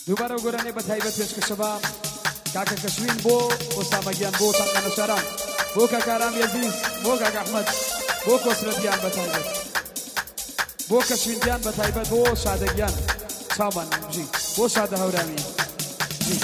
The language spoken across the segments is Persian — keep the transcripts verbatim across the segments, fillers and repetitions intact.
دووبارە گۆرانێ بە تایبەت پێشکەشەبا کاکە کەشوین بۆ بۆ سامەگیان بۆ تاقانە شاران بۆ کاکارام یەزیز بۆ کاک ئەحمەد بۆ کۆسرەتیان بە تایبەت بۆ کەشوینیان بە تایبەت بۆ شادەگیان چاومان بژی بۆ شادە هەورامی بژی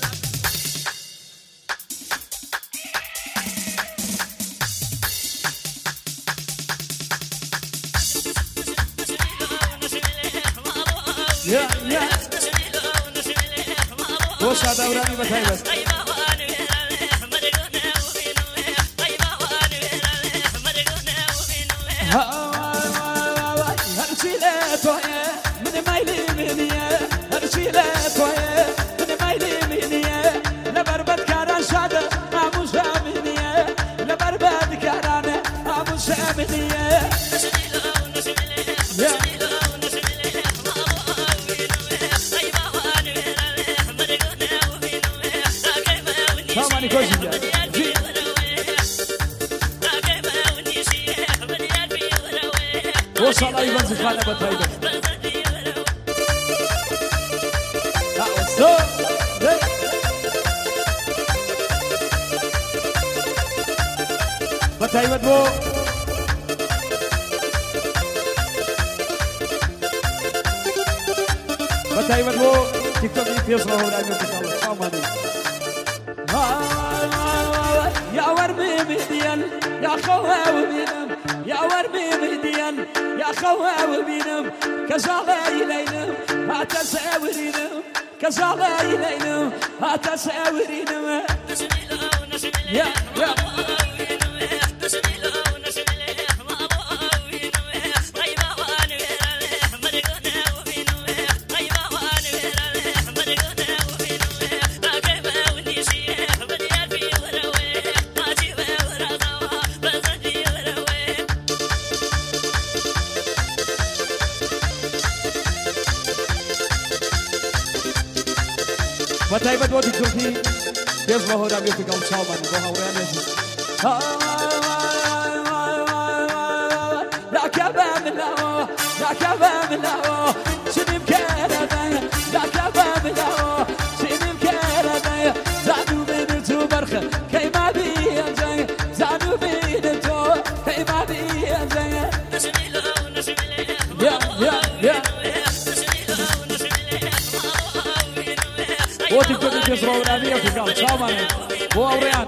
Yeah, yeah. بۆ شادە هەورامی بە تایبەت هەرچی لێ تۆیە من مایلی منیە هەرچی لێ تۆیە من مایلی منیە لەبەر بەدکاران شادە ئاموژە منیە لەبەر بەدکارانە ئاموژە منیە وصل أيضا زخانة بطيبة لا وصل بطيبة بو بطيبة بو تيك توك يصبح هنا يمكن شاماني يا ورمي مديان يا خواه وبينم يا ورمي مديان يا خواه وبينم كزالة إلينم هاتساورينم كزالة إلينم هاتساورينم يا يا بطيبة بودي كوفي يصبح هنا بيوتي قوم شاومان بوها وريان يزيز لا كبا من له لا كبا من له شنو مكرمه لا كبا من له شنو مكرمه زادو بنتو برخه كي ما بينزي زادو بنتو كي ما بينزي يا يا يا بودي كوفي يصبح هنا بيوتي قوم شاومان بوها وريان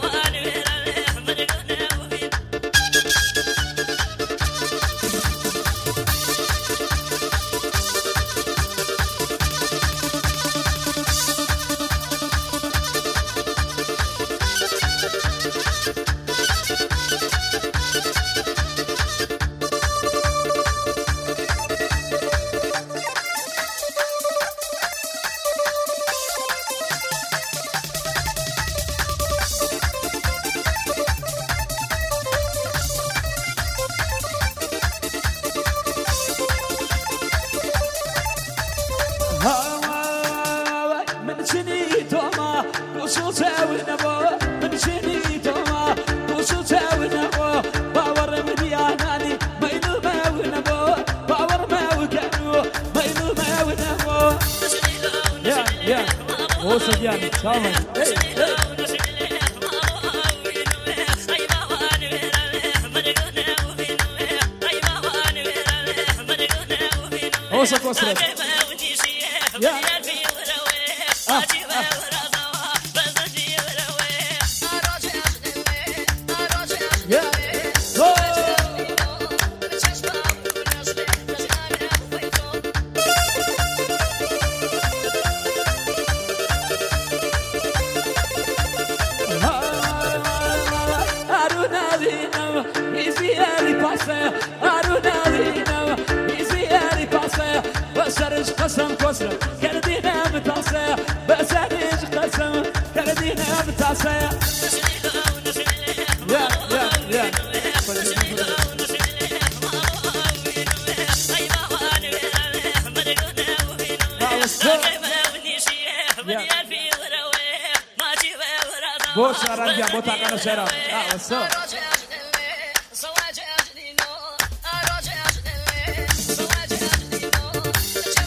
بو شاران جا بو تاقانا شاران اه وصو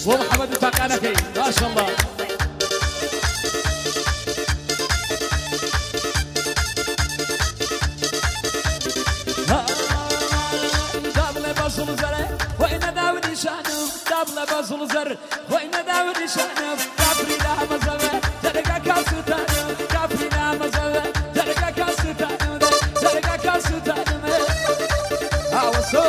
بو محمد تاقانكي ما شاء الله بزل زر وين داودي شانو دابل بزل زر وين داودي شانو كافري لا مزوه زرقا كاسوتانو كافري لا مزوه زرقا كاسوتانو زرقا كاسوتانو اوسو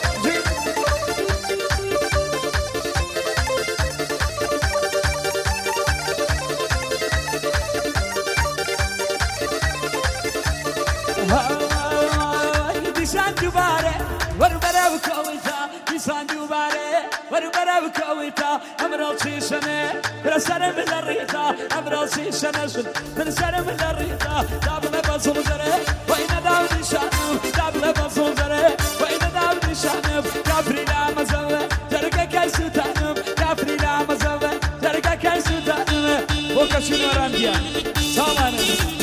من سنة من الريتا أمراسي سنة من سنة من الريتا دابل بزل زره وين داودي شانو دابل بزل زره وين داودي شانو كافري لا مزوه زرقا كيسو تانو كافري لا مزوه زرقا كيسو تانو وكشنو رانجيا سامان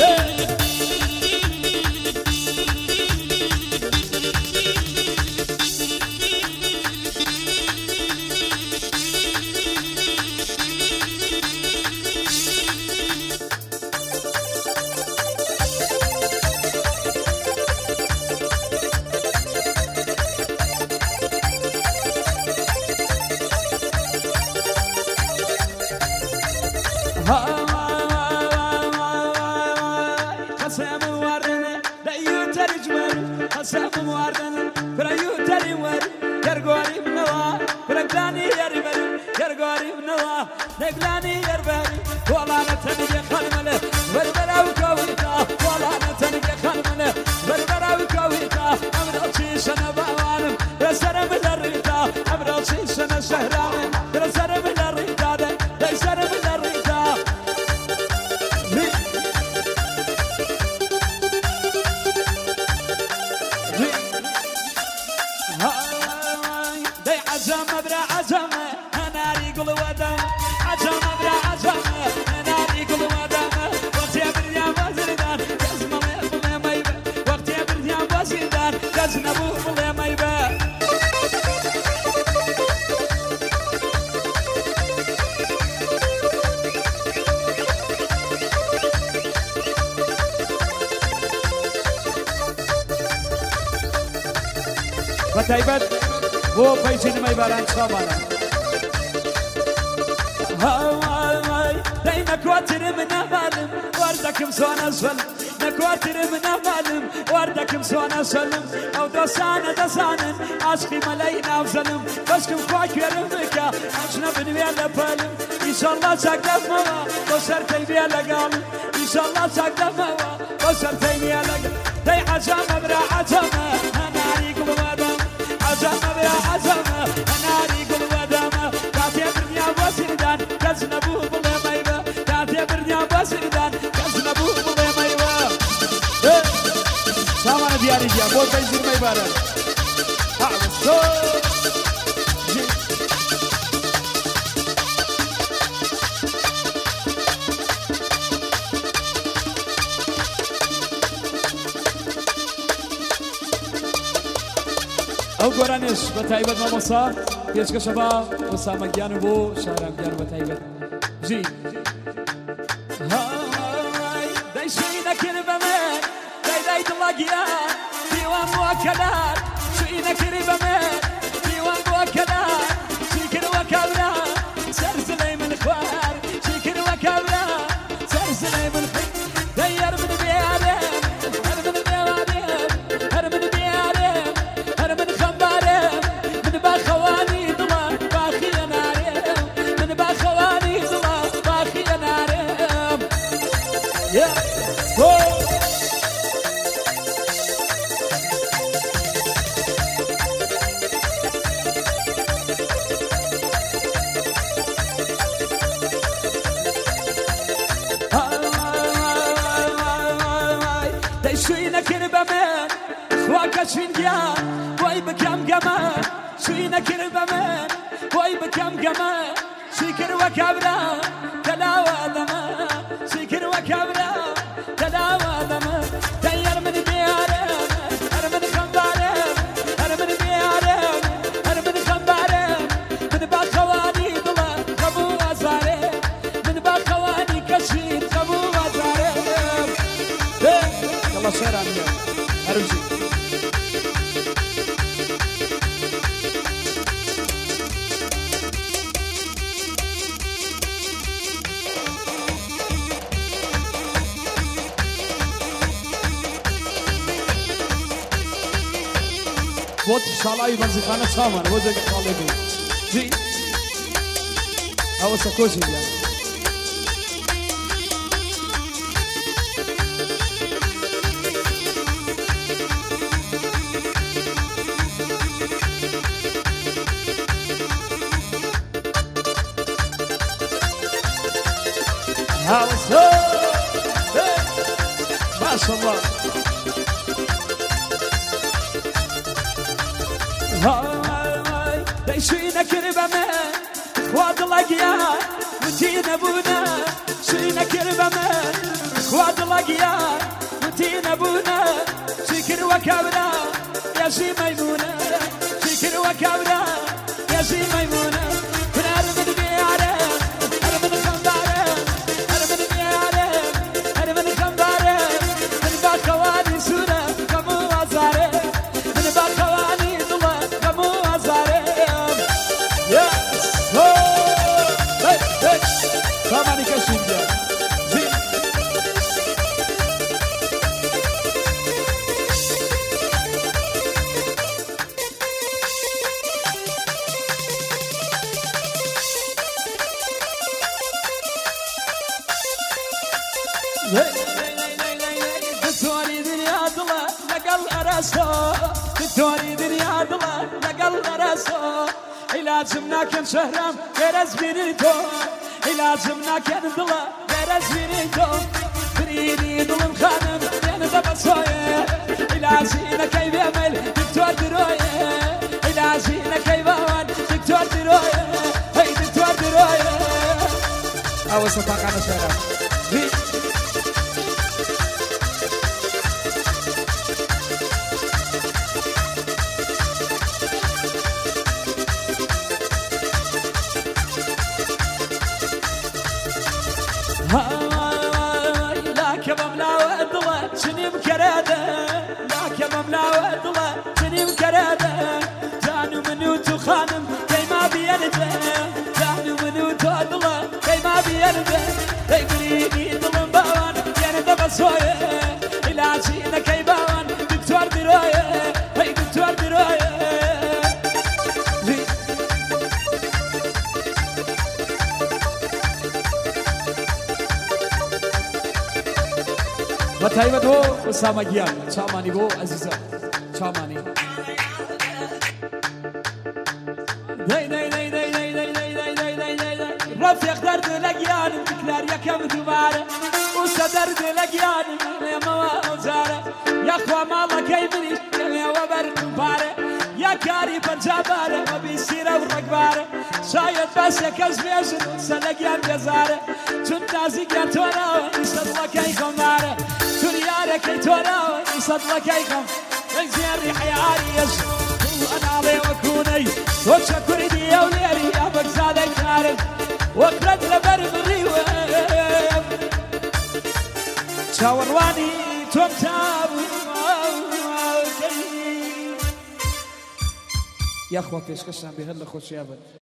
نقلاني يربري والله نتنقى خلمله بربرا وكويتا والله نتنقى خلمله بربرا وكويتا أمرأتي سنة بعوانم رسر من الريتا أمرأتي سنة سهرانم رسر من الريتا رسر من الريتا دي عزم برا عزم أنا ريقل ودم عزم برا عزم ناري كل ما دام وقتي بريان وزردان جزم ما ما يبا وقتي بريان وزردان جزم ابو ما يبا فتايبت بو فايزين ما يباران صامانا نكواتر من أمالم وردكم سوانا سلم نكواتر من أمالم وردكم سوانا سلم أو دسانة دسانة عشقي ملاينا وزلم بسكم فاكر مكا عشنا بنويا لبالم إن شاء الله ساقف موا بسر تيبيا لقال إن شاء الله ساقف موا بسر تيبيا لقال دي عزام برا عزام أنا ريقل ودم عزام برا عزام أنا ريقل ودم كاتي برنيا وسردان كزنبو بلا ميبا بسردان كزنبو بلا ميوا سامان دياري جا بو فايزين ما يباران أعوصو أو قرانش بتايبت ما مصار يشك شباب وسام جانو بو شارم جانو بتايبت جي هاي داي شينا كلمة من داي داي تلاقيان ديوان مؤكدات شينا كلمة من ديوان مؤكدات شيكر وكابرا سرسلي من الخوار شيكر وكابرا سرسلي من الخوار داير من بيارم هر من بيارم هر من بيارم هر من خمبارم من باخواني ضلا باخي نارم من باخواني ضلا باخي نارم يا شوينا كربة من خواك شوينجيان واي بكام جما شوينا كربة من واي بكام جما شكر وكبرى تلاوى دما شكر وكبرى تلاوى دما دير من بيارم هر من خمبارم هر من بيارم هر من خمبارم من باخواني ضلا بۆ شاڵاوی بەنزیخانە چاوانە بۆ جێگە شاڵێگەی جی ئەوە سەکۆچی گیان هاوسۆ ماشاء الله هاي دايشينا كربما خواد لاقيان وتينا بونا شينا كربما خواد لاقيان وتينا بونا شكر وكبرا يا شي ميمونة شكر وكبرا يا شي ميمونة كنا من بيعرة أنا من خمبارة أنا من بيعرة أنا من خمبارة من باكواني سونا كمو وزارة من باكواني دلا كمو وزارة يس هو هاي هاي كمان يكشف جا زي دكتوري دنيا ضلا لقل راسه دكتوري دنيا ضلا لقل راسه علاجمنا كان شهرام غرز بينيتو علاجمنا كان ضلا غرز بينيتو بريني ضل خانم يعني دبصويه علاجينا كيف يعمل دكتور درويه علاجينا كيف يعمل دكتور درويه هي دكتور درويه أو سفاق على شهرام زي هاي لا كمام لا ودلا شني مكرادة لا كمام لا ودلا شني مكرادة جانو منو تخانم كي ما بيرده جانو منو تضلا كي ما بيرده هي بريني ظلم باوان يعني دبصويه علاجينا كي باوان دكتور درويه هي دكتور درويه بەتایبەت بۆ ئوسامە گیان چامانی بۆ عەزیزە چامانی رفيق درد لقيان تكلار يا كم دوباره وصدرد لقيان يا ما وزاره يا اخوة ماما كيفني يا وبر مباره يا كاري بنجاباره ما بيصير ورقباره شايد بس يا كزبيزن سلقيان جزاره تون نازي كان توراو يصدق كي خماره تون يارك كي توراو يصدق كي خم زين ريح يا عريس وانا علي وكوني وتشكر دي يا وليري يا بكزادك عارف وقرد لبربري ويم شاورواني توم تابو يا أخوة فيش كشان بهلا خوش يابن